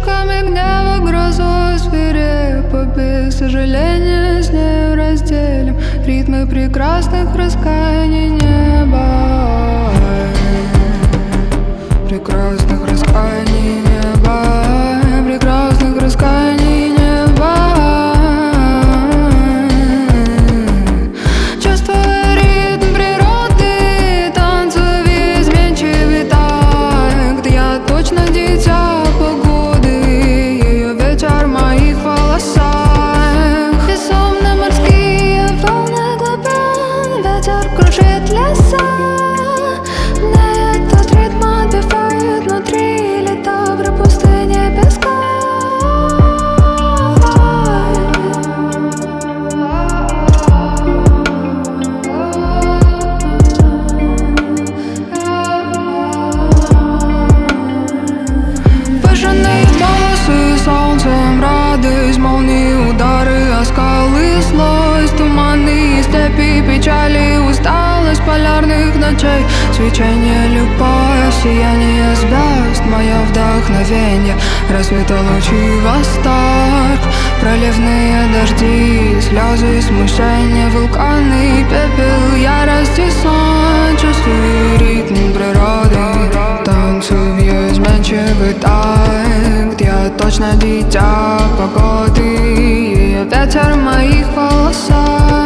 вспышками гнева, грозой свирепо, без сожаления с нею разделим ритмы прекрасных раскаяний неба, прекрасных раскаяний неба, прекрасных раскаяний неба. Чувствуя ритм природы, танцую в изменчивый такт. Я точно дитя погоды, ее ветер в моих волосах. Безумно морские волны глубин, ветер кружит леса. Мне этот ритм отбивает внутри лета в пустыне песка. Выжженные волосы солнцем, радость, молнии, удары, оскалы, злость, туманные степи, печали, усталость полярных ночей, свечение, любовь, сияние звезд, мое вдохновение, рассвета лучи, восторг, проливные дожди, слезы, смущение, вулканы, пепел, ярость и сон. Чувствую ритм природы, танцую в ее изменчивый такт. Я точно дитя погоды, ее ветер в моих волосах.